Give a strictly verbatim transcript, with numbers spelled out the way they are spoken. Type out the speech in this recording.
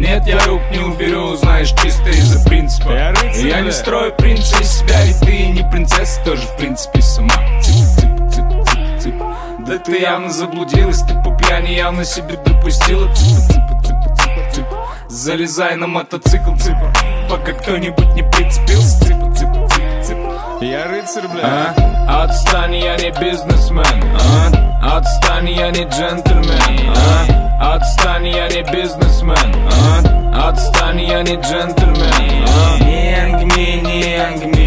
Нет, я рук не уберу, знаешь, чисто из-за принципа. Я, рыцарь, я не строю принца из себя, ведь ты не принцесса, тоже в принципе сама. Цып, цып, цып, цып, цып. Да ты явно заблудилась, ты по пьяни явно себе допустила. Цып, цып, цып, цып, цып. Залезай на мотоцикл, цып, пока кто-нибудь не прицепился. Цып, цып, цып, цып. Я рыцарь, бля. А? Отстань, я не бизнесмен. А? Отстань, я не джентльмен. А? Отстань, я не бизнесмен. А? Отстань, я не джентльмен. А? Не ангми, не ангми.